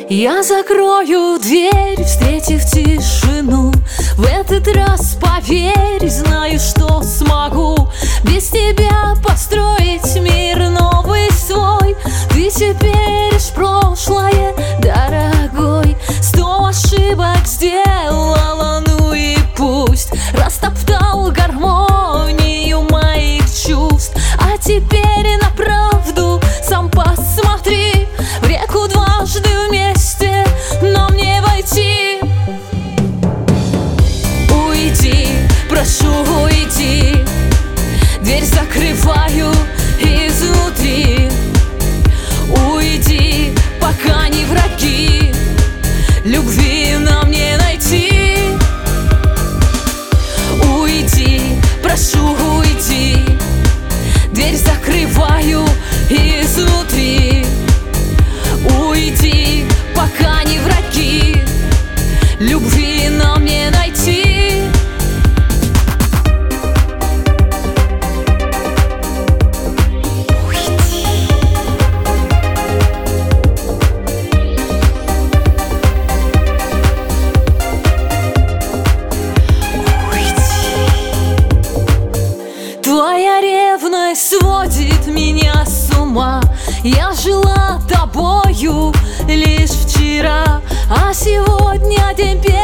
Я закрою дверь, встретив тишину. В этот раз, поверь, знаю, что смогу без тебя построить мир новый свой. Ты теперь лишь прошлое, дорогой. 100 ошибок сделала, ну и пусть. Растоптал гармонию моих чувств. А теперь на правду сам посмотри. В реку дважды вместе нам не войти. Уйди, прошу, уйди. Дверь закрываю изнутри. Уйди, пока не враги. Любви нам не найти. Уйди, прошу, уйди. Дверь закрываю изнутри. Уйди, пока не враги. Любви нам не найти. Твоя ревность сводит меня с ума. Я жила тобою лишь вчера, а сегодня день